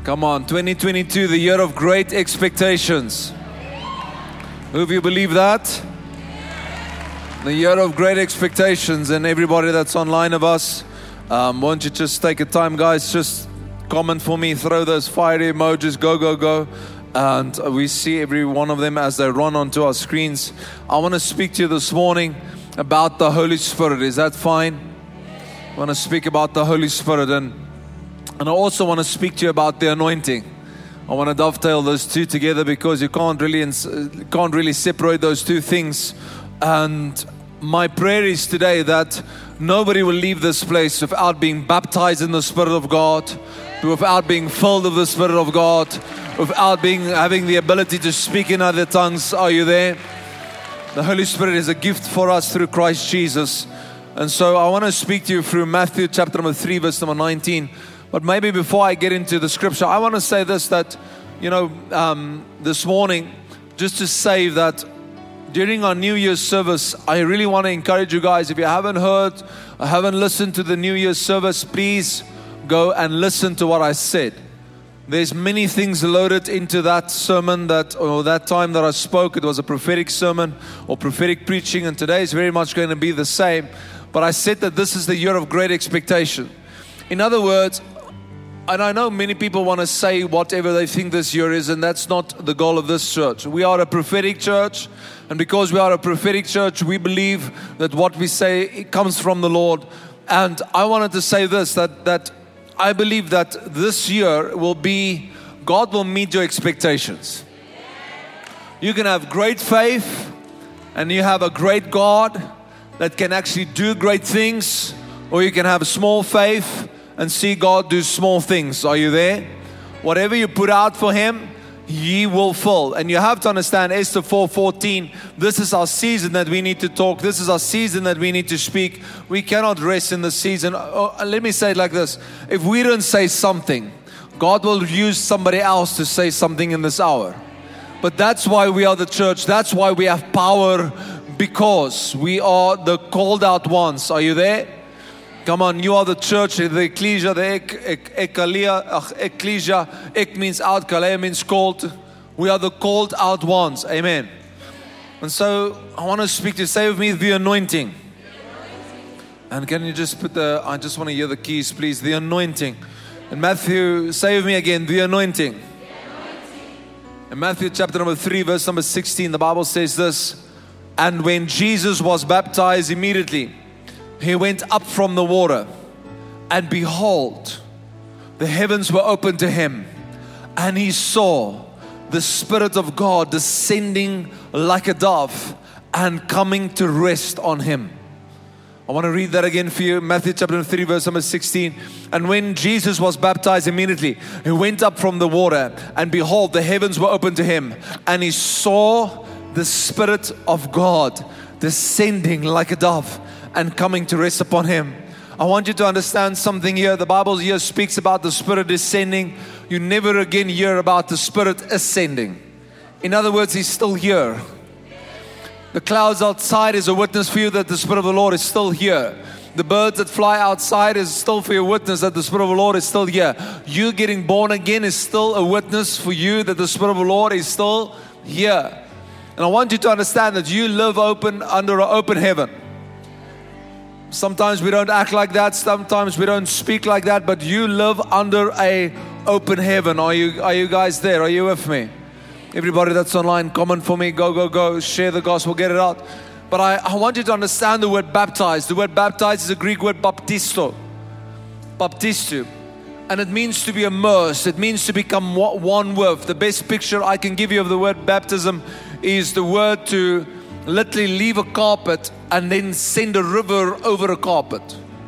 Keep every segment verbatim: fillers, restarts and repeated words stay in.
Come on, twenty twenty-two, the year of great expectations. Who of you believe that? The year of great expectations, and everybody that's online of us, um, won't you just take a time, guys, just comment for me, throw those fiery emojis, go, go, go. And we see every one of them as they run onto our screens. I want to speak to you this morning about the Holy Spirit. Is that fine? I want to speak about the Holy Spirit, and and I also want to speak to you about the anointing. I want to dovetail those two together because you can't really can't really separate those two things. And my prayer is today that nobody will leave this place without being baptized in the Spirit of God, without being filled with the Spirit of God, without being having the ability to speak in other tongues. Are you there? The Holy Spirit is a gift for us through Christ Jesus. And so I want to speak to you through Matthew chapter number three, verse number nineteen. But maybe before I get into the scripture, I want to say this, that, you know, um, this morning, just to say that during our New Year's service, I really want to encourage you guys, if you haven't heard, or haven't listened to the New Year's service, please go and listen to what I said. There's many things loaded into that sermon, that or that time that I spoke. It was a prophetic sermon or prophetic preaching, and today is very much going to be the same. But I said that this is the year of great expectation. In other words, and I know many people want to say whatever they think this year is, and that's not the goal of this church. We are a prophetic church, and because we are a prophetic church, we believe that what we say, it comes from the Lord. And I wanted to say this, that that I believe that this year will be, God will meet your expectations. You can have great faith, and you have a great God that can actually do great things, or you can have small faith and see God do small things. Are you there? Whatever you put out for Him, He will fill. And you have to understand Esther four fourteen, this is our season that we need to talk. This is our season that we need to speak. We cannot rest in the season. Oh, let me say it like this. If we don't say something, God will use somebody else to say something in this hour. But that's why we are the church. That's why we have power, because we are the called out ones. Are you there? Come on, you are the church, the ecclesia, the ek, ek, ekalia, ach, ecclesia. Ek means out, kalea means called. We are the called out ones. Amen. And so I want to speak to you. Say with me, the anointing. And can you just put the, I just want to hear the keys, please. The anointing. And Matthew, say with me again, the anointing. The anointing. In Matthew chapter number three, verse number sixteen, the Bible says this. And when Jesus was baptized, immediately He went up from the water, and behold, the heavens were opened to Him, and He saw the Spirit of God descending like a dove and coming to rest on Him. I want to read that again for you. Matthew chapter three, verse number sixteen. And when Jesus was baptized, immediately He went up from the water, and behold, the heavens were opened to Him, and He saw the Spirit of God descending like a dove and coming to rest upon Him. I want you to understand something here. The Bible here speaks about the Spirit descending. You never again hear about the Spirit ascending. In other words, He's still here. The clouds outside is a witness for you that the Spirit of the Lord is still here. The birds that fly outside is still for your witness that the Spirit of the Lord is still here. You getting born again is still a witness for you that the Spirit of the Lord is still here. And I want you to understand that you live open under an open heaven. Sometimes we don't act like that. Sometimes we don't speak like that. But you live under a open heaven. Are you, are you guys there? Are you with me? Everybody that's online, comment for me. Go, go, go. Share the gospel. Get it out. But I, I want you to understand the word baptized. The word baptized is a Greek word baptisto. Baptistu. And it means to be immersed. It means to become one with. The best picture I can give you of the word baptism is the word to literally leave a carpet and then send a river over a carpet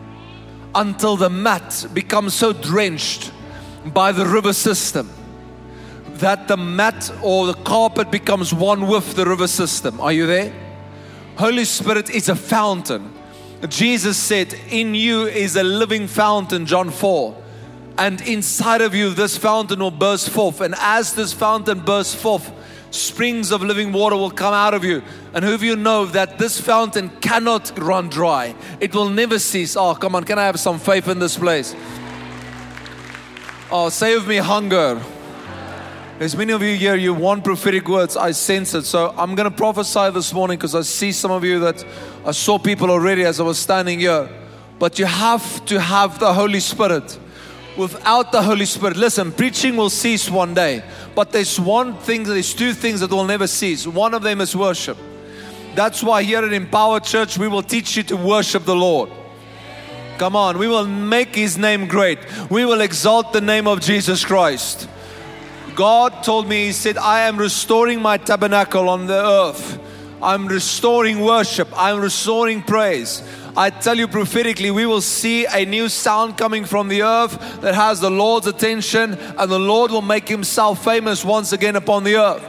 until the mat becomes so drenched by the river system that the mat or the carpet becomes one with the river system. Are you there? Holy Spirit is a fountain. Jesus said, in you is a living fountain, John four. And inside of you, this fountain will burst forth. And as this fountain bursts forth, springs of living water will come out of you. And who of you know that this fountain cannot run dry? It will never cease. Oh, come on, can I have some faith in this place? Oh, save me hunger. There's many of you here, you want prophetic words. I sense it. So I'm going to prophesy this morning because I see some of you that I saw people already as I was standing here. But you have to have the Holy Spirit. Without the Holy Spirit, listen, preaching will cease one day. But there's one thing, there's two things that will never cease. One of them is worship. That's why here at Empower Church, we will teach you to worship the Lord. Come on, we will make His name great. We will exalt the name of Jesus Christ. God told me, He said, I am restoring my tabernacle on the earth. I'm restoring worship. I'm restoring praise. I tell you prophetically, we will see a new sound coming from the earth that has the Lord's attention, and the Lord will make Himself famous once again upon the earth.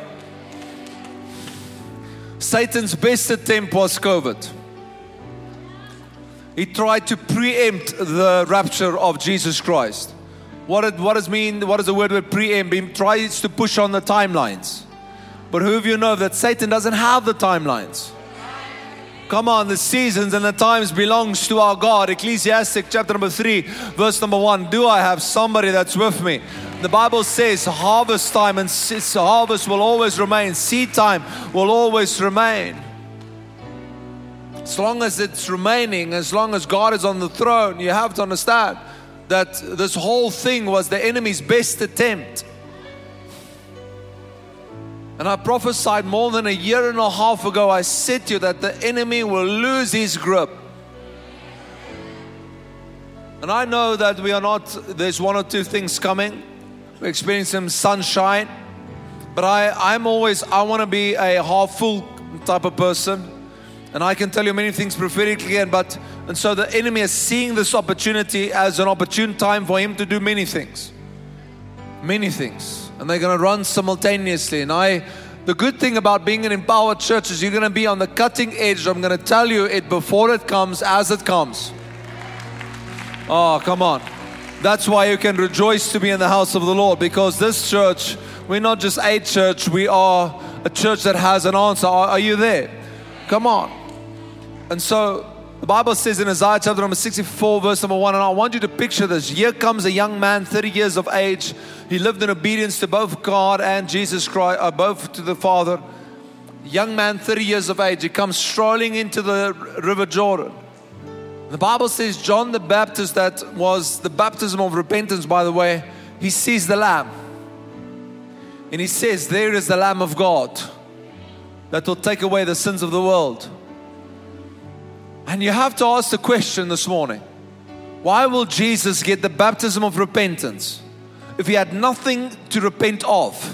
Satan's best attempt was COVID. He tried to preempt the rapture of Jesus Christ. What, it, what does mean? What does the word with preempt? He tries to push on the timelines. But who of you know that Satan doesn't have the timelines? Come on, the seasons and the times belongs to our God. Ecclesiastic chapter number three, verse number one. Do I have somebody that's with me? The Bible says harvest time and harvest will always remain. Seed time will always remain. As long as it's remaining, as long as God is on the throne, you have to understand that this whole thing was the enemy's best attempt. And I prophesied more than a year and a half ago. I said to you that the enemy will lose his grip. And I know that we are not, there's one or two things coming. We're experiencing some sunshine. But I, I'm always, I want to be a half full type of person. And I can tell you many things prophetically. And, but, and so the enemy is seeing this opportunity as an opportune time for him to do many things. Many things. And they're going to run simultaneously. And I, the good thing about being an empowered church is you're going to be on the cutting edge. I'm going to tell you it before it comes, as it comes. Oh, come on. That's why you can rejoice to be in the house of the Lord. Because this church, we're not just a church. We are a church that has an answer. Are, are you there? Come on. And so the Bible says in Isaiah chapter number sixty-four, verse number one, and I want you to picture this. Here comes a young man, thirty years of age. He lived in obedience to both God and Jesus Christ, uh, both to the Father. Young man, thirty years of age. He comes strolling into the river Jordan. The Bible says John the Baptist, that was the baptism of repentance, by the way, he sees the Lamb. And he says, there is the Lamb of God that will take away the sins of the world. And you have to ask the question this morning, why will Jesus get the baptism of repentance if He had nothing to repent of?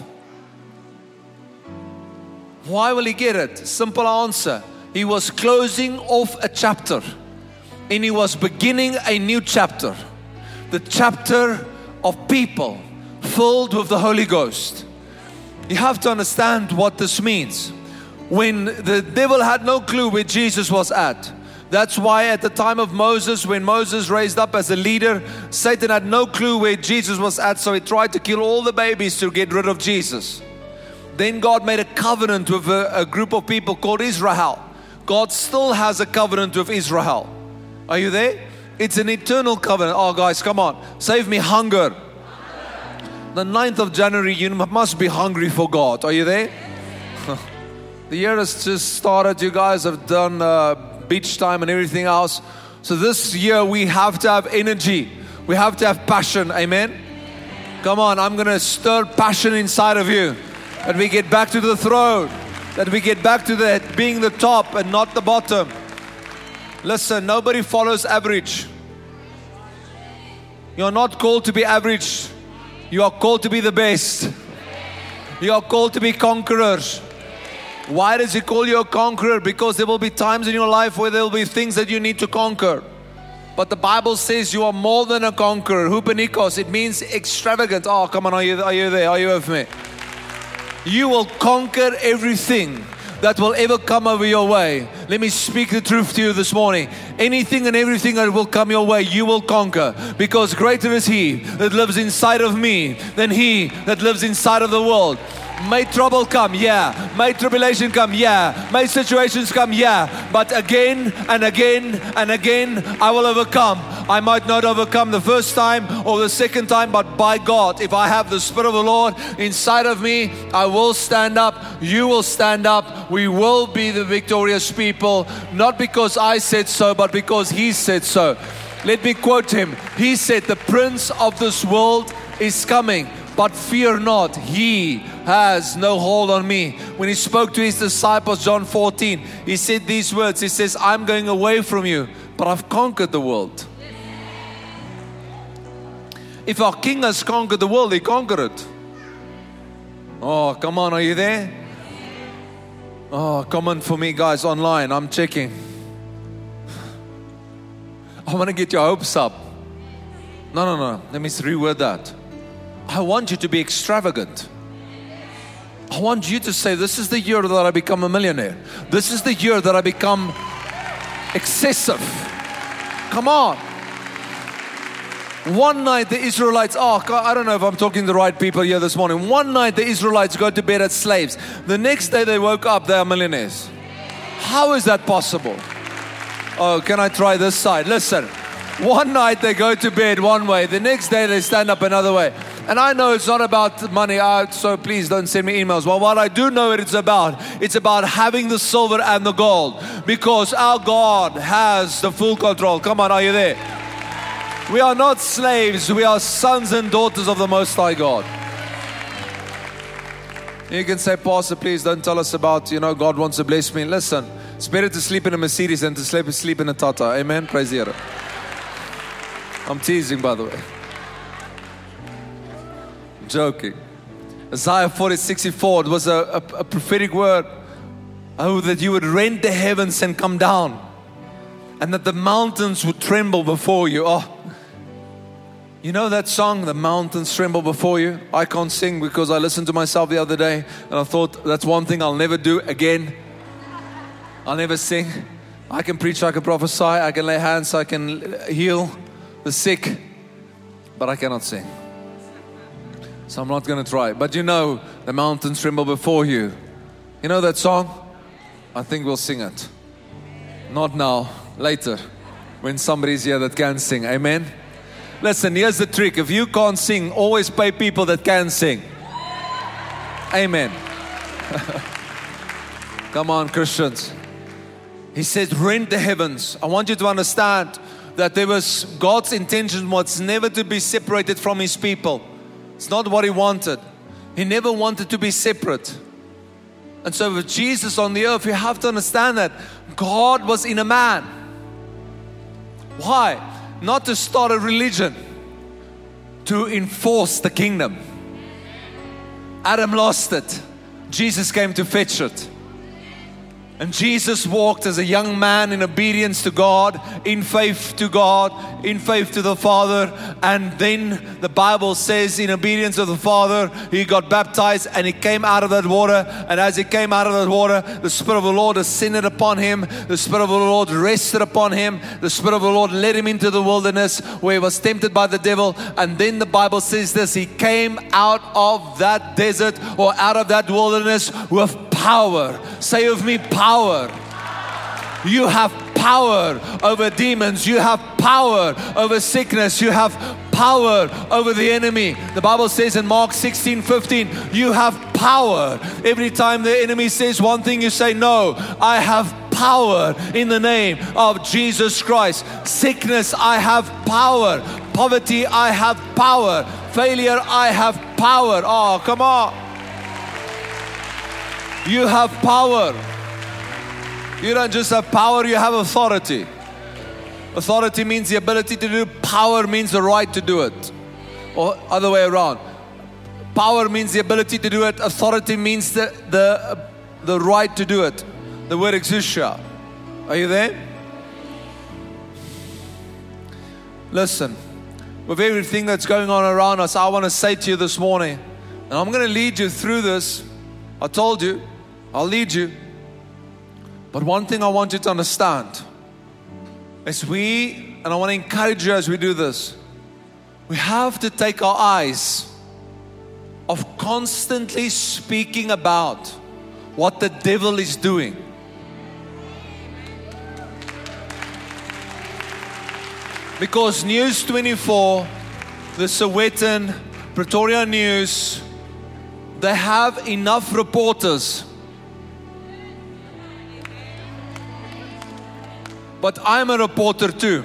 Why will He get it? Simple answer. He was closing off a chapter and He was beginning a new chapter. The chapter of people filled with the Holy Ghost. You have to understand what this means. When the devil had no clue where Jesus was at. That's why at the time of Moses, when Moses raised up as a leader, Satan had no clue where Jesus was at, so he tried to kill all the babies to get rid of Jesus. Then God made a covenant with a, a group of people called Israel. God still has a covenant with Israel. Are you there? It's an eternal covenant. Oh guys, come on. Save me hunger. The ninth of January, you must be hungry for God. Are you there? The year has just started. You guys have done uh, beach time and everything else. So this year we have to have energy. We have to have passion. Amen. Come on, I'm going to stir passion inside of you. That we get back to the throne. That we get back to the being the top and not the bottom. Listen, nobody follows average. You're not called to be average. You are called to be the best. You are called to be conquerors. Why does He call you a conqueror? Because there will be times in your life where there will be things that you need to conquer. But the Bible says you are more than a conqueror. Hupanikos, it means extravagant. Oh, come on, are you, are you there? Are you with me? You will conquer everything that will ever come over your way. Let me speak the truth to you this morning. Anything and everything that will come your way, you will conquer. Because greater is He that lives inside of me than he that lives inside of the world. May trouble come, yeah. May tribulation come, yeah. May situations come, yeah. But again and again and again, I will overcome. I might not overcome the first time or the second time, but by God, if I have the Spirit of the Lord inside of me, I will stand up. You will stand up. We will be the victorious people, not because I said so, but because He said so. Let me quote Him. He said, the prince of this world is coming, but fear not, he has no hold on me. When He spoke to His disciples, John fourteen, He said these words. He says, I'm going away from you, but I've conquered the world. If our King has conquered the world, He conquered it. Oh, come on, are you there? Oh, comment for me, guys, online. I'm checking. I want to get your hopes up. No, no, no. Let me reword that. I want you to be extravagant. I want you to say, this is the year that I become a millionaire. This is the year that I become excessive. Come on. One night the Israelites, oh, I don't know if I'm talking to the right people here this morning. One night the Israelites go to bed as slaves. The next day they woke up, they are millionaires. How is that possible? Oh, can I try this side? Listen, one night they go to bed one way. The next day they stand up another way. And I know it's not about money, uh, so please don't send me emails. Well, what I do know what it's about, it's about having the silver and the gold. Because our God has the full control. Come on, are you there? We are not slaves. We are sons and daughters of the Most High God. You can say, Pastor, please don't tell us about, you know, God wants to bless me. Listen, it's better to sleep in a Mercedes than to sleep, sleep in a Tata. Amen? Praise the Lord. I'm teasing, by the way. I'm joking. Isaiah forty, sixty-four, it was a, a, a prophetic word. Oh, that you would rend the heavens and come down. And that the mountains would tremble before you. Oh, you know that song, The Mountains Tremble Before You? I can't sing because I listened to myself the other day and I thought that's one thing I'll never do again. I'll never sing. I can preach, I can prophesy, I can lay hands, I can heal the sick, but I cannot sing. So I'm not going to try. But you know, the mountains tremble before you. You know that song? I think we'll sing it. Not now, later, when somebody's here that can sing. Amen? Listen, here's the trick. If you can't sing, always pay people that can sing. Amen. Come on, Christians. He said, rend the heavens. I want you to understand that there was God's intention was never to be separated from His people. It's not what He wanted. He never wanted to be separate. And so with Jesus on the earth, you have to understand that God was in a man. Why? Not to start a religion, to enforce the kingdom. Adam lost it. Jesus came to fetch it. And Jesus walked as a young man in obedience to God, in faith to God, in faith to the Father. And then the Bible says in obedience to the Father, He got baptized and He came out of that water. And as He came out of that water, the Spirit of the Lord ascended upon Him. The Spirit of the Lord rested upon Him. The Spirit of the Lord led Him into the wilderness where He was tempted by the devil. And then the Bible says this, He came out of that desert or out of that wilderness with power. Say with me, power. You have power over demons. You have power over sickness. You have power over the enemy. The Bible says in Mark sixteen, fifteen, you have power. Every time the enemy says one thing, you say, no, I have power in the name of Jesus Christ. Sickness, I have power. Poverty, I have power. Failure, I have power. Oh, come on. You have power. You don't just have power, you have authority. Authority means the ability to do. Power means the right to do it. Or other way around. Power means the ability to do it. Authority means the, the, the right to do it. The word exousia. Are you there? Listen, with everything that's going on around us, I want to say to you this morning, and I'm going to lead you through this. I told you, I'll lead you. But But one thing I want you to understand is we, and I want to encourage you as we do this, we have to take our eyes of constantly speaking about what the devil is doing. Because News twenty-four, the Sowetan, Pretoria News, they have enough reporters. But I'm a reporter too.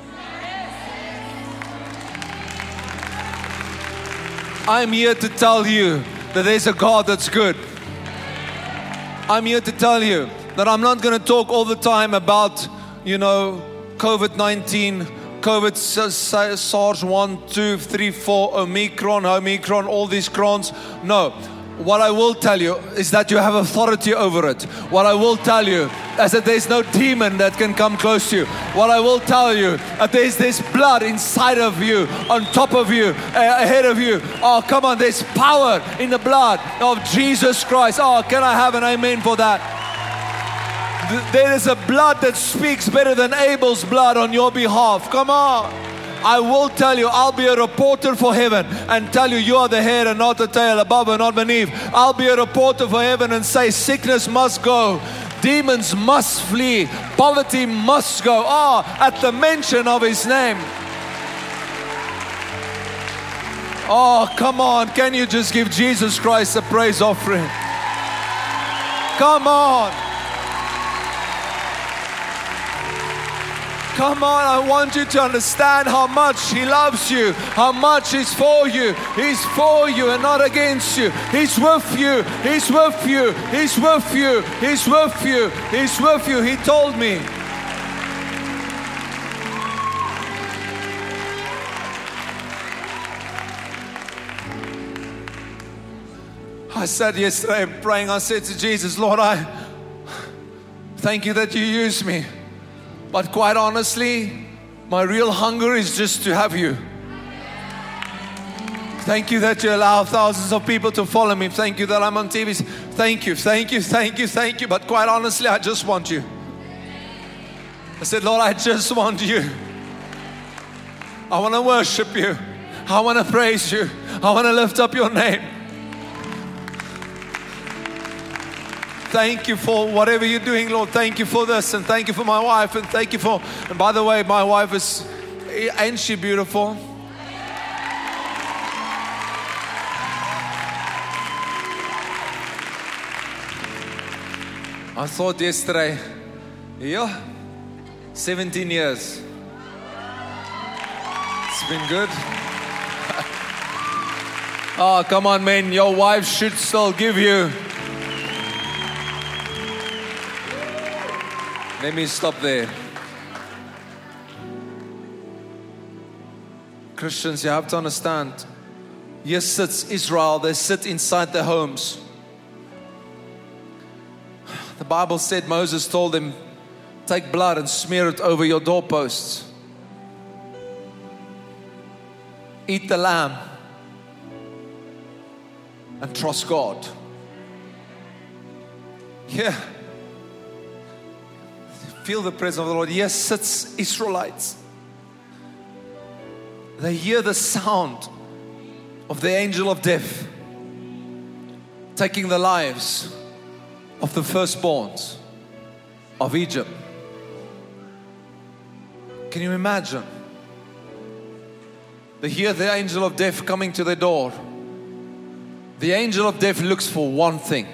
I'm here to tell you that there's a God that's good. I'm here to tell you that I'm not going to talk all the time about, you know, COVID nineteen, COVID, SARS one, two, three, four, Omicron, Omicron, all these crons. No. What I will tell you is that you have authority over it. What I will tell you is that there's no demon that can come close to you. What I will tell you, that there's this blood inside of you, on top of you, ahead of you. Oh, come on, there's power in the blood of Jesus Christ. Oh, can I have an amen for that? There is a blood that speaks better than Abel's blood on your behalf. Come on. I will tell you, I'll be a reporter for heaven and tell you, you are the head and not the tail, above and not beneath. I'll be a reporter for heaven and say, sickness must go, demons must flee, poverty must go. Oh, at the mention of His name. Oh, come on, can you just give Jesus Christ a praise offering? Come on. Come on, I want you to understand how much He loves you, how much He's for you. He's for you and not against you. He's with you, He's with you, He's with you, He's with you, He's with you. He told me. I said yesterday praying, I said to Jesus, Lord, I thank you that you use me. But quite honestly, my real hunger is just to have you. Thank you that you allow thousands of people to follow me. Thank you that I'm on T V. Thank you, thank you, thank you, thank you. But quite honestly, I just want you. I said, Lord, I just want you. I want to worship you. I want to praise you. I want to lift up your name. Thank you for whatever you're doing, Lord. Thank you for this, and thank you for my wife, and thank you for, and by the way, my wife is, ain't she beautiful? I thought yesterday, yeah, seventeen years. It's been good. Oh, come on, man. Your wife should still give you. Let me stop there. Christians, you have to understand. Here sits Israel. They sit inside their homes. The Bible said Moses told them, take blood and smear it over your doorposts. Eat the lamb and trust God. Yeah. Feel the presence of the Lord. Yes, sits Israelites. They hear the sound of the angel of death taking the lives of the firstborns of Egypt. Can you imagine? They hear the angel of death coming to their door. The angel of death looks for one thing.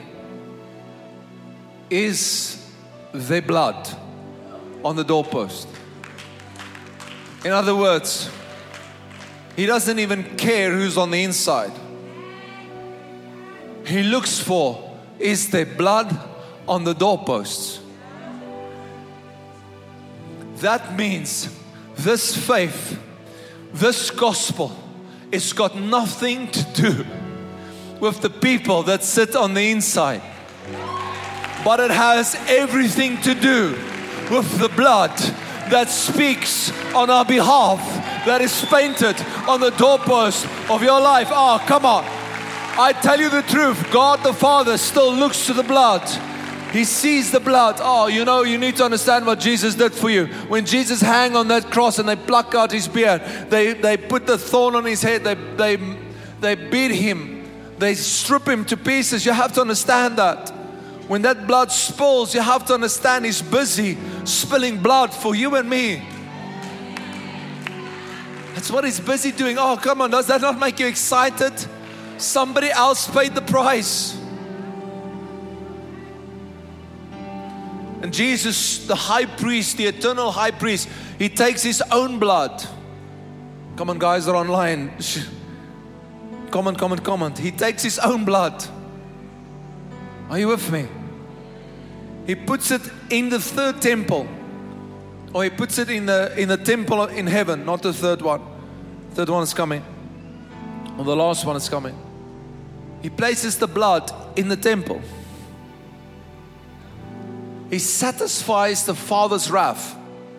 Is there blood on the doorpost? In other words, he doesn't even care who's on the inside. He looks for, is there blood on the doorposts? That means this faith, this gospel, it's got nothing to do with the people that sit on the inside, but it has everything to do with the blood that speaks on our behalf, that is painted on the doorpost of your life. Oh, come on. I tell you the truth, God the Father still looks to the blood He sees the blood. Oh, you know, you need to understand what Jesus did for you. When Jesus hung on that cross and they pluck out his beard, they, they put the thorn on his head, they, they, they beat him, they strip him to pieces. You have to understand that. When that blood spills, you have to understand he's busy spilling blood for you and me. That's what he's busy doing. Oh, come on, does that not make you excited? Somebody else paid the price. And Jesus, the high priest, the eternal high priest, he takes his own blood. Come on, guys that are online. Comment, comment, comment. He takes his own blood. Are you with me? He puts it in the third temple. Or he puts it in the in the temple in heaven, not the third one. Third one is coming. Or the last one is coming. He places the blood in the temple. He satisfies the Father's wrath.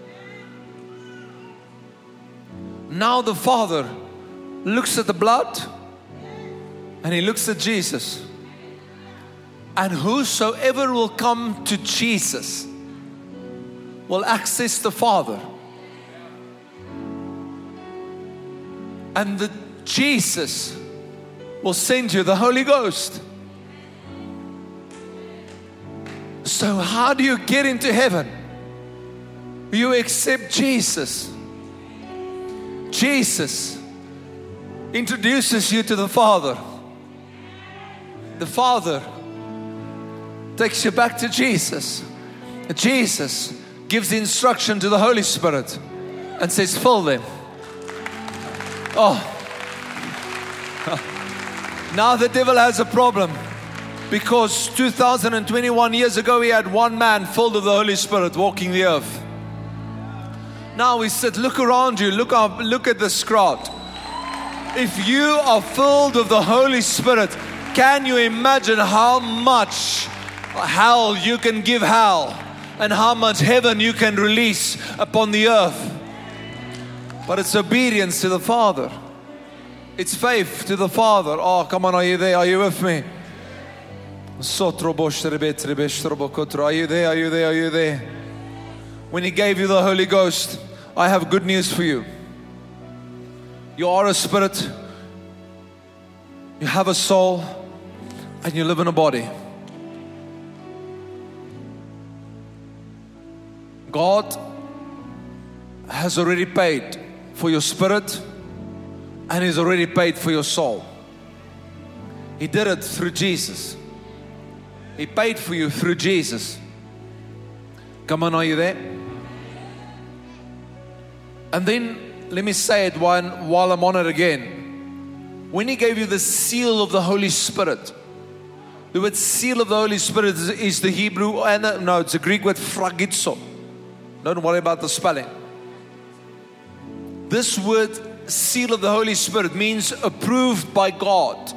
Now the Father looks at the blood and he looks at Jesus. And whosoever will come to Jesus will access the Father. And the Jesus will send you the Holy Ghost. So how do you get into heaven? You accept Jesus. Jesus introduces you to the Father. The Father takes you back to Jesus. Jesus gives the instruction to the Holy Spirit and says, fill them. Oh. Now the devil has a problem. Because two thousand twenty-one years ago, he had one man filled with the Holy Spirit walking the earth. Now he said, look around you, look up, look at this crowd. If you are filled with the Holy Spirit, can you imagine how much hell you can give hell and how much heaven you can release upon the earth? But it's obedience to the Father. It's faith to the Father. Oh, come on, are you there? Are you with me? Are you there? Are you there? Are you there? When He gave you the Holy Ghost, I have good news for you. You are a spirit, you have a soul, and you live in a body. God has already paid for your spirit, and He's already paid for your soul. He did it through Jesus. He paid for you through Jesus. Come on, are you there? And then, let me say it while, while I'm on it again. When He gave you the seal of the Holy Spirit, the word seal of the Holy Spirit is, is the Hebrew, and uh, no, it's a Greek word phragizo. Don't worry about the spelling. This word, seal of the Holy Spirit, means approved by God.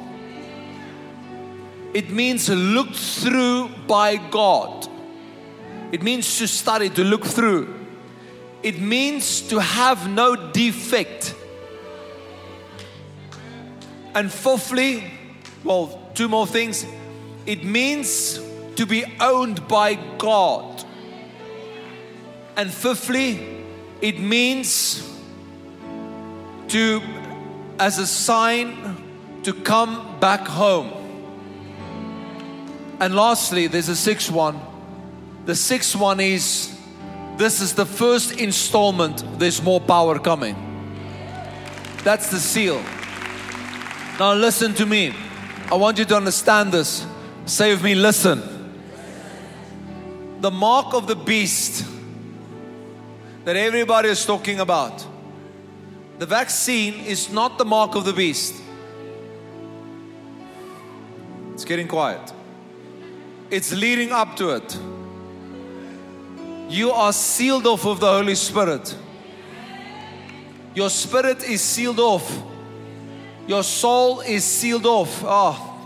It means looked through by God. It means to study, to look through. It means to have no defect. And fourthly, well, two more things. It means to be owned by God. And fifthly, it means to, as a sign, to come back home. And lastly, there's a sixth one. The sixth one is, this is the first installment. There's more power coming. That's the seal. Now listen to me. I want you to understand this. Say with me, listen. The mark of the beast that everybody is talking about, the vaccine is not the mark of the beast. It's getting quiet. It's leading up to it. You are sealed off of the Holy Spirit. Your spirit is sealed off. Your soul is sealed off. Oh.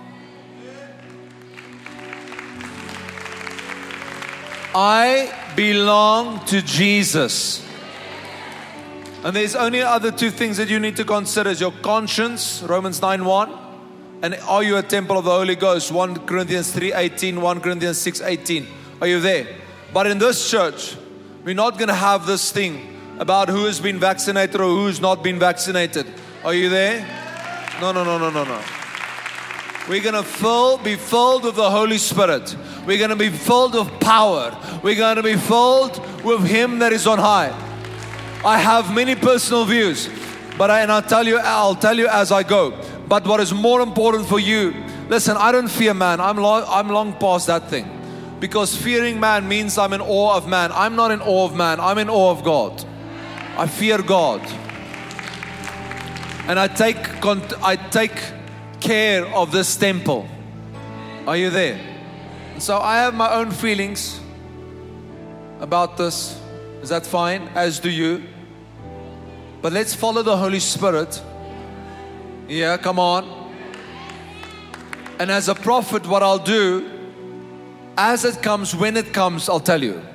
I belong to Jesus. And there's only other two things that you need to consider: is your conscience, Romans nine one, and are you a temple of the Holy Ghost, First Corinthians three eighteen, First Corinthians six eighteen. Are you there? But in this church, we're not going to have this thing about who has been vaccinated or who's not been vaccinated. Are you there? No, no, no, no, no, no. We're going to fill, be filled with the Holy Spirit. We're going to be filled with power. We're going to be filled with Him that is on high. I have many personal views, but I, and I'll tell you, I'll tell you as I go. But what is more important for you, listen, I don't fear man. I'm long, I'm long past that thing. Because fearing man means I'm in awe of man. I'm not in awe of man. I'm in awe of God. I fear God. And I take, I take care of this temple. Are you there? So I have my own feelings about this. Is that fine? As do you. But let's follow the Holy Spirit. Yeah, come on. And as a prophet, what I'll do, as it comes, when it comes, I'll tell you.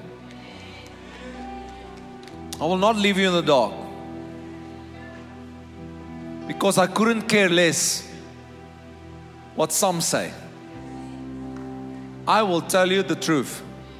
I will not leave you in the dark. Because I couldn't care less what some say. I will tell you the truth.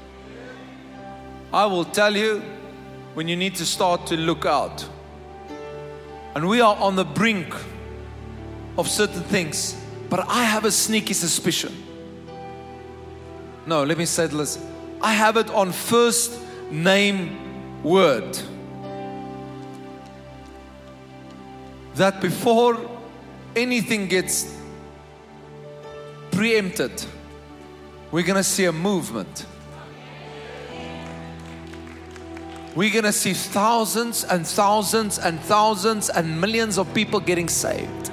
I will tell you when you need to start to look out. And we are on the brink of certain things. But I have a sneaky suspicion. No, let me say this. I have it on first name word. That before anything gets preempted, we're going to see a movement. We're going to see thousands and thousands and thousands and millions of people getting saved.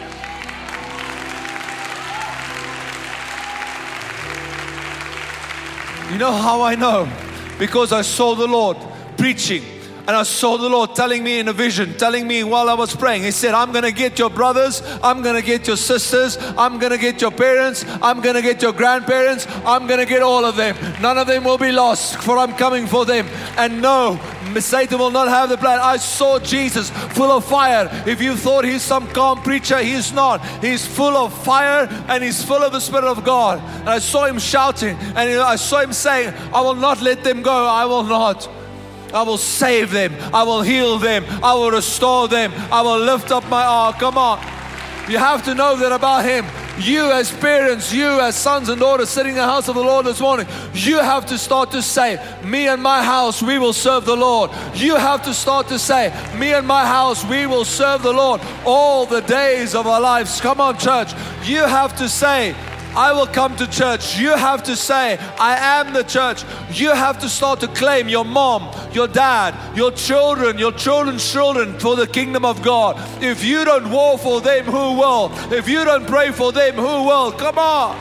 You know how I know? Because I saw the Lord preaching. And I saw the Lord telling me in a vision, telling me while I was praying. He said, I'm going to get your brothers. I'm going to get your sisters. I'm going to get your parents. I'm going to get your grandparents. I'm going to get all of them. None of them will be lost, for I'm coming for them. And no, Satan will not have the plan. I saw Jesus full of fire. If you thought He's some calm preacher, He's not. He's full of fire and He's full of the Spirit of God. And I saw Him shouting, and I saw Him saying, I will not let them go. I will not. I will save them. I will heal them. I will restore them. I will lift up my arm. Come on. You have to know that about Him. You as parents, you as sons and daughters sitting in the house of the Lord this morning, you have to start to say, me and my house, we will serve the Lord. You have to start to say, me and my house, we will serve the Lord all the days of our lives. Come on, church. You have to say, I will come to church. You have to say, I am the church. You have to start to claim your mom, your dad, your children, your children's children for the kingdom of God. If you don't war for them, who will? If you don't pray for them, who will? Come on.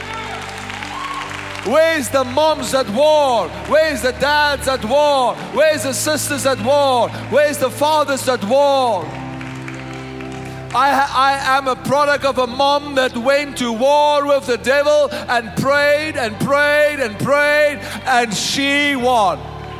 Where's the moms at war? Where's the dads at war? Where's the sisters at war? Where's the fathers at war? I, I am a product of a mom that went to war with the devil and prayed and prayed and prayed, and she won.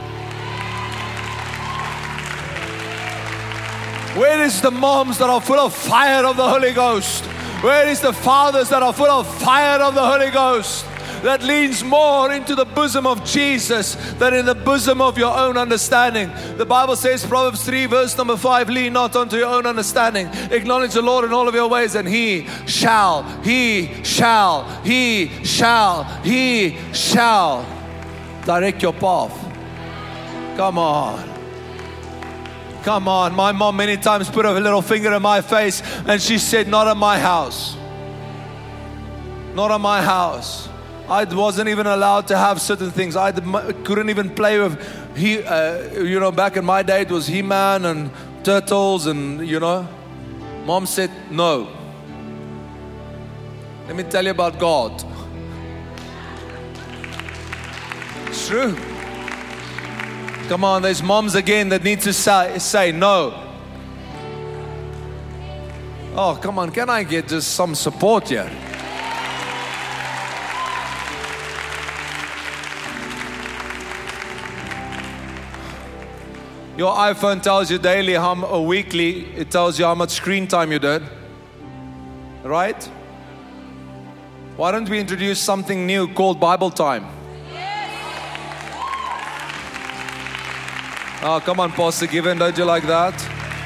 Where is the moms that are full of fire of the Holy Ghost? Where is the fathers that are full of fire of the Holy Ghost? That leans more into the bosom of Jesus than in the bosom of your own understanding. The Bible says, Proverbs three verse number five, lean not unto your own understanding. Acknowledge the Lord in all of your ways, and He shall, He shall, He shall, He shall direct your path. Come on. Come on. My mom many times put a little finger in my face and she said, not in my house. Not in my house. I wasn't even allowed to have certain things. I couldn't even play with, he, uh, you know, back in my day it was He-Man and turtles and, you know. Mom said, no. Let me tell you about God. It's true. Come on, there's moms again that need to say, say no. Oh, come on, can I get just some support here? Your iPhone tells you daily, how, or weekly, it tells you how much screen time you did. Right? Why don't we introduce something new called Bible time? Yes. Oh, come on, Pastor Given, don't you like that?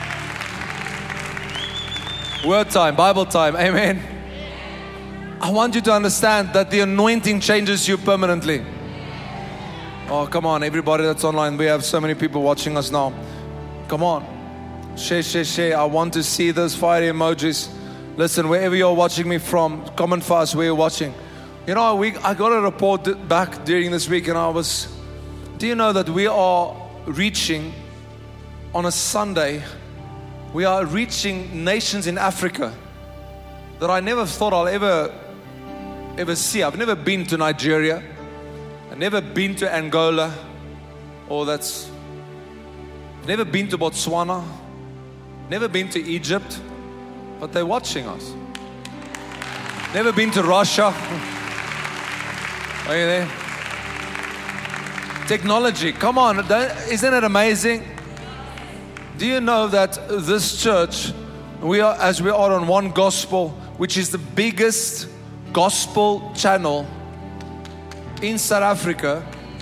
Word time, Bible time, amen. I want you to understand that the anointing changes you permanently. Oh, come on, everybody that's online, we have so many people watching us now. Come on, share, share, share. I want to see those fire emojis. Listen, wherever you're watching me from, comment fast where you're watching. You know, we, I got a report back during this week, and I was, do you know that we are reaching on a Sunday, we are reaching nations in Africa that I never thought I'll ever ever see. I've never been to Nigeria. I've never been to Angola. Or that's never been to Botswana. Never been to Egypt. But they're watching us. Never been to Russia. Are you there? Technology, come on, isn't it amazing? Do you know that this church, we are, as we are on One Gospel, which is the biggest gospel channel in South Africa,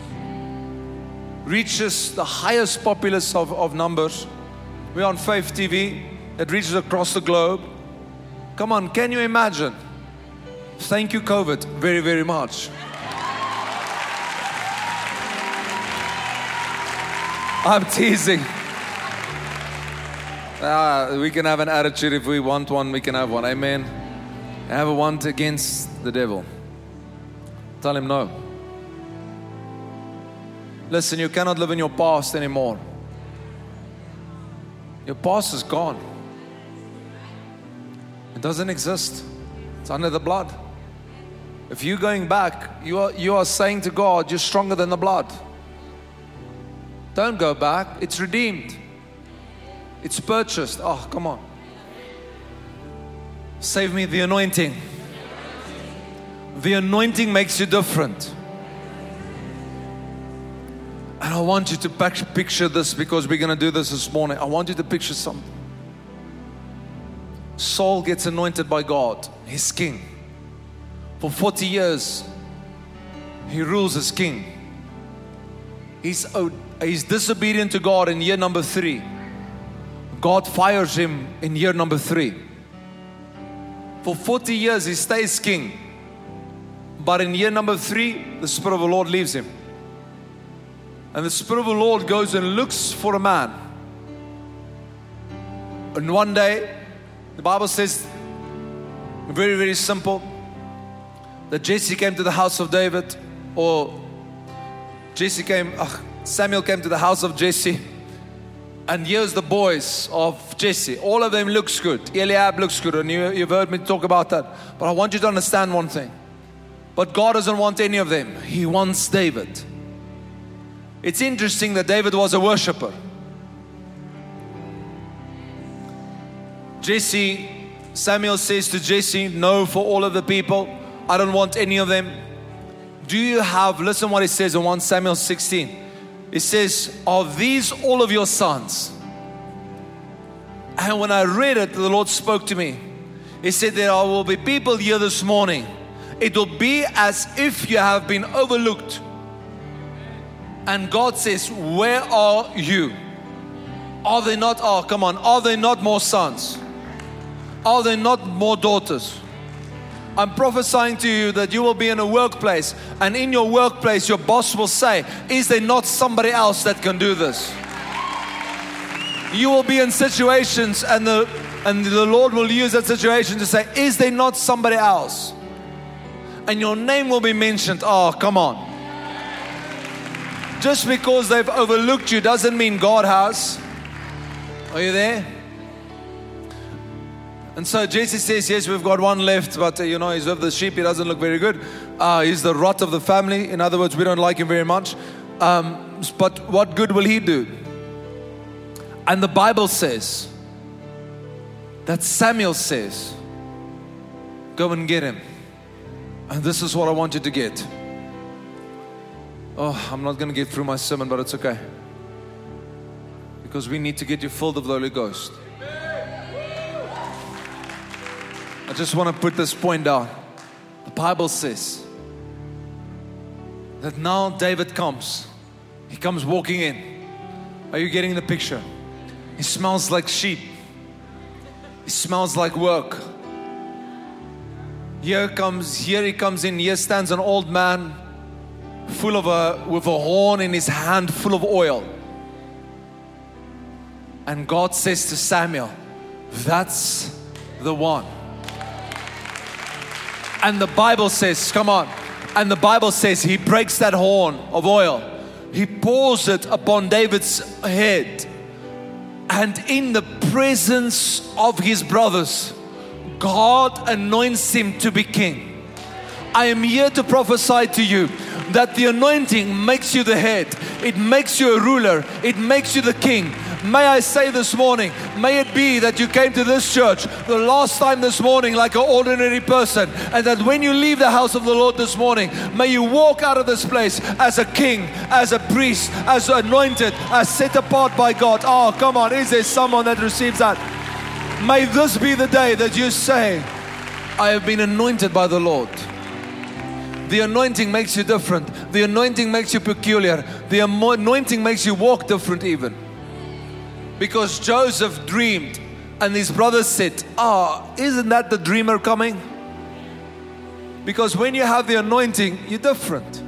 reaches the highest populace of, of numbers. We're on Faith T V, that reaches across the globe. Come on, can you imagine? Thank you, COVID, very, very much. I'm teasing. Ah, we can have an attitude. If we want one, we can have one. Amen. Have a want against the devil. Tell him no. Listen, you cannot live in your past anymore. Your past is gone. It doesn't exist. It's under the blood. If you're going back, you are, you are saying to God, you're stronger than the blood. Don't go back. It's redeemed. It's purchased. Oh, come on. Save me the anointing. The anointing makes you different. And I want you to picture this, because we're going to do this this morning. I want you to picture something. Saul gets anointed by God. He's king. For forty years, he rules as king. He's, he's disobedient to God in year number three. God fires him in year number three. For forty years, he stays king. But in year number three, the Spirit of the Lord leaves him. And the Spirit of the Lord goes and looks for a man. And one day, the Bible says, very, very simple, that Jesse came to the house of David, or Jesse came, uh, Samuel came to the house of Jesse. And here's the boys of Jesse. All of them looks good. Eliab looks good. And you, you've heard me talk about that. But I want you to understand one thing. But God doesn't want any of them. He wants David. It's interesting that David was a worshiper. Jesse, Samuel says to Jesse, no, for all of the people, I don't want any of them. Do you have, listen what it says in First Samuel sixteen. It says, are these all of your sons? And when I read it, the Lord spoke to me. He said, there will be people here this morning. It will be as if you have been overlooked. And God says, where are you? Are they not, oh come on, are they not more sons? Are they not more daughters? I'm prophesying to you that you will be in a workplace, and in your workplace your boss will say, is there not somebody else that can do this? You will be in situations, and the, and the Lord will use that situation to say, is there not somebody else? And your name will be mentioned. Oh, come on. Just because they've overlooked you doesn't mean God has. Are you there? And so Jesse says, yes, we've got one left, but uh, you know, he's with the sheep. He doesn't look very good. Uh, he's the rot of the family. In other words, we don't like him very much. Um, but what good will he do? And the Bible says that Samuel says, go and get him. And this is what I want you to get. Oh, I'm not going to get through my sermon, but it's okay. Because we need to get you filled with the Holy Ghost. I just want to put this point down. The Bible says that now David comes. He comes walking in. Are you getting the picture? He smells like sheep. He smells like work. Here comes, here he comes in, here stands an old man full of a, with a horn in his hand full of oil. And God says to Samuel, that's the one. And the Bible says, come on. And the Bible says he breaks that horn of oil. He pours it upon David's head. And in the presence of his brothers, God anoints him to be king. I am here to prophesy to you that the anointing makes you the head. It makes you a ruler. It makes you the king. May I say this morning, may it be that you came to this church the last time this morning like an ordinary person, and that when you leave the house of the Lord this morning, may you walk out of this place as a king, as a priest, as anointed, as set apart by God. Oh, come on, is there someone that receives that? May this be the day that you say, I have been anointed by the Lord. The anointing makes you different. The anointing makes you peculiar. The anointing makes you walk different even. Because Joseph dreamed and his brothers said, ah, isn't that the dreamer coming? Because when you have the anointing, you're different.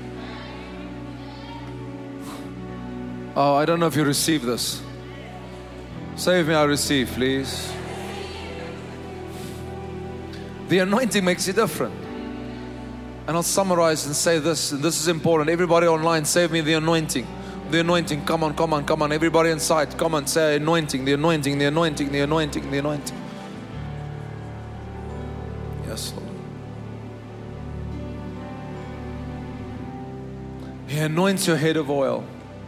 Oh, I don't know if you receive this. Say with me, I receive, please. The anointing makes you different. And I'll summarize and say this, and this is important. Everybody online, say with me, the anointing. The anointing, come on, come on, come on. Everybody inside, come on, say anointing, the anointing, the anointing, the anointing, the anointing. Yes, Lord. He anoints your head of oil.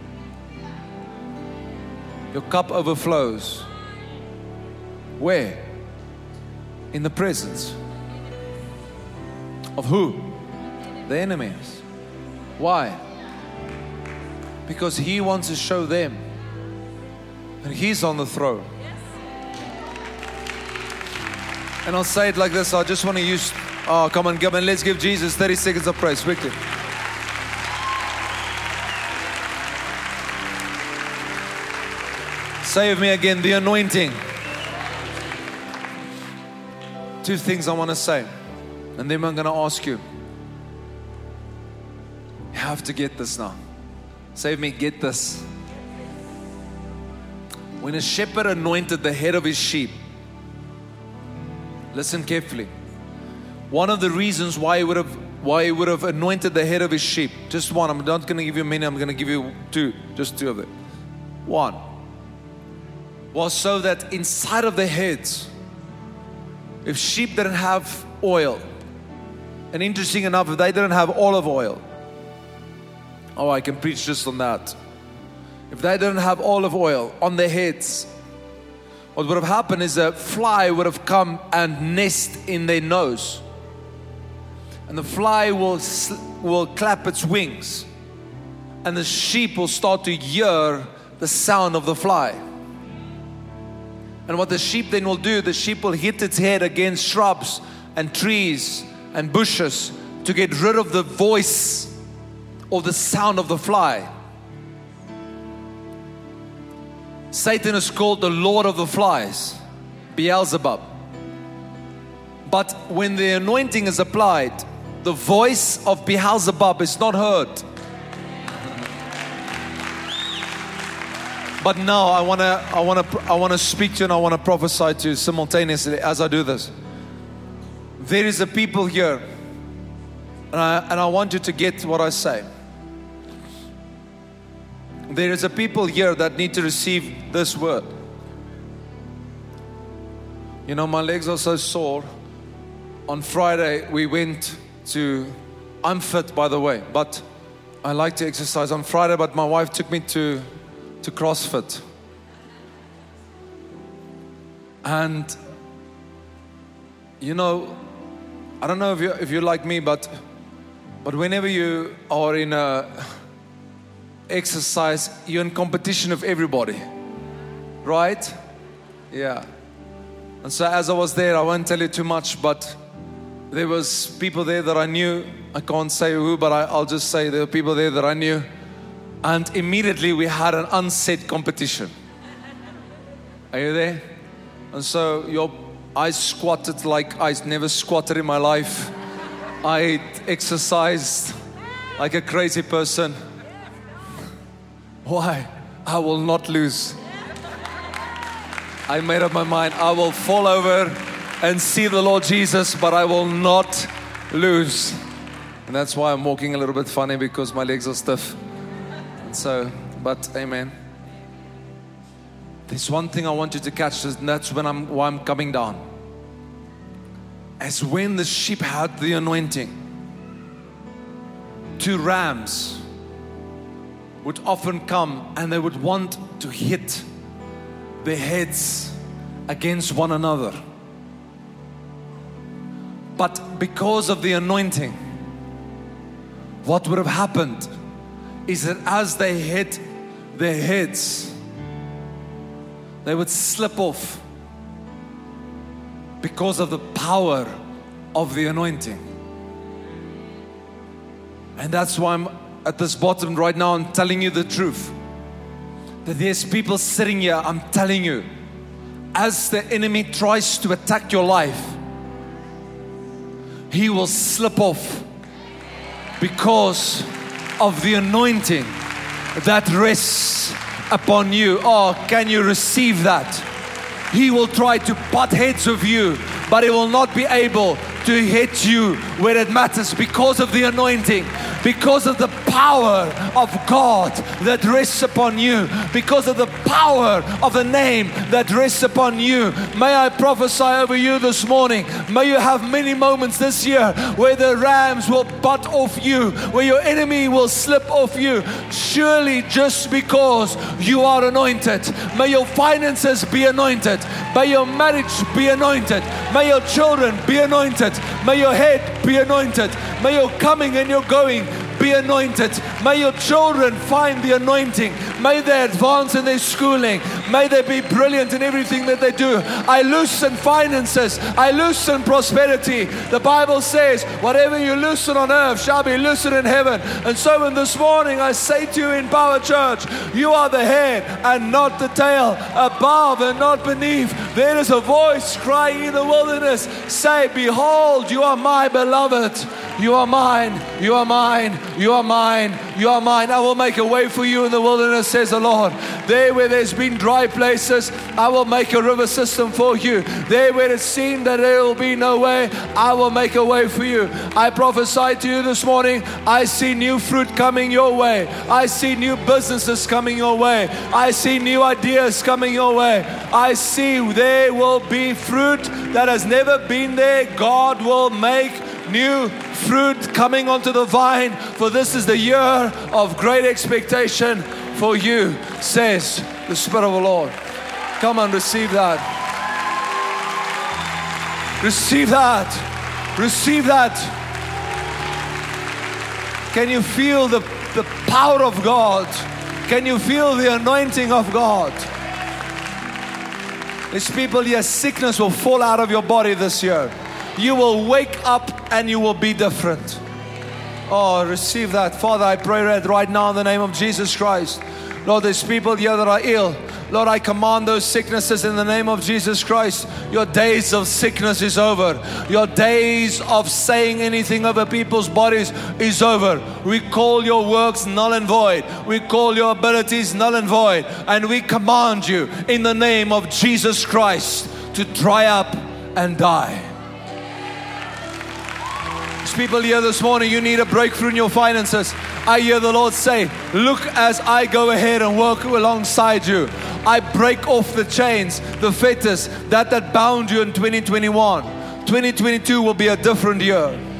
Your cup overflows. Where? In the presence of who? The enemies. Why? Because He wants to show them that He's on the throne. And I'll say it like this. I just want to use, oh, come on, come on, let's give Jesus thirty seconds of praise, quickly. Say with me again, the anointing. Two things I want to say, and then I'm going to ask you. You have to get this now. Say with me, get this. When a shepherd anointed the head of his sheep, listen carefully. One of the reasons why he would have why he would have anointed the head of his sheep, just one. I'm not going to give you many. I'm going to give you two, just two of them. One was so that inside of the heads, if sheep didn't have oil, and interesting enough, if they didn't have olive oil. Oh, I can preach just on that. If they didn't have olive oil on their heads, what would have happened is a fly would have come and nest in their nose. And the fly will, will clap its wings. And the sheep will start to hear the sound of the fly. And what the sheep then will do, the sheep will hit its head against shrubs and trees and bushes to get rid of the voice or the sound of the fly. Satan is called the Lord of the Flies, Beelzebub. But when the anointing is applied, the voice of Beelzebub is not heard. But now I want to I want to I want to speak to you and I want to prophesy to you simultaneously as I do this. There is a people here, and I, and I want you to get what I say. There is a people here that need to receive this word. You know, my legs are so sore. On Friday, we went to, I'm fit by the way, but I like to exercise on Friday, but my wife took me to, to CrossFit. And, you know, I don't know if, you, if you're like me, but, but whenever you are in a exercise, you're in competition with everybody, right? Yeah. And so as I was there, I won't tell you too much, but there was people there that I knew. I can't say who, but I, I'll just say there were people there that I knew. And immediately we had an unsaid competition. Are you there? And so your, I squatted like I never squatted in my life. I exercised like a crazy person. Why? I will not lose. I made up my mind, I will fall over and see the Lord Jesus, but I will not lose. And that's why I'm walking a little bit funny, because my legs are stiff. And so, but amen. There's one thing I want you to catch, and that's when I'm, why I'm coming down. As when the sheep had the anointing, two rams would often come and they would want to hit their heads against one another. But because of the anointing, what would have happened is that as they hit their heads, they would slip off because of the power of the anointing. And that's why I'm at this bottom right now. I'm telling you the truth, that there's people sitting here. I'm telling you, as the enemy tries to attack your life, he will slip off because of the anointing that rests upon you. Oh, can you receive that? He will try to butt heads of you, but he will not be able to hit you where it matters, because of the anointing, because of the power of God that rests upon you, because of the power of the name that rests upon you. May I prophesy over you this morning, may you have many moments this year where the rams will butt off you, where your enemy will slip off you, surely just because you are anointed. May your finances be anointed, may your marriage be anointed, may your children be anointed, may your head be anointed, may your coming and your going be anointed. May your children find the anointing. May they advance in their schooling. May they be brilliant in everything that they do. I loosen finances. I loosen prosperity. The Bible says, whatever you loosen on earth shall be loosened in heaven. And so in this morning, I say to you in Power Church, you are the head and not the tail, above and not beneath. There is a voice crying in the wilderness, say, behold, you are my beloved. You are mine, you are mine, you are mine, you are mine. I will make a way for you in the wilderness, says the Lord. There where there's been dry places, I will make a river system for you. There where it seemed that there will be no way, I will make a way for you. I prophesy to you this morning, I see new fruit coming your way. I see new businesses coming your way. I see new ideas coming your way. I see there will be fruit that has never been there. God will make new fruit coming onto the vine, for this is the year of great expectation for you, says the Spirit of the Lord. Come and receive that. Receive that. Receive that. Can you feel the, the power of God? Can you feel the anointing of God? There's people here, sickness will fall out of your body this year. You will wake up and you will be different. Oh, receive that. Father, I pray that right now in the name of Jesus Christ. Lord, there's people here that are ill. Lord, I command those sicknesses in the name of Jesus Christ. Your days of sickness is over. Your days of saying anything over people's bodies is over. We call your works null and void. We call your abilities null and void. And we command you in the name of Jesus Christ to dry up and die. People here this morning, you need a breakthrough in your finances. I hear the Lord say, look as I go ahead and work alongside you. I break off the chains, the fetters that that bound you in twenty twenty-one. twenty twenty-two will be a different year.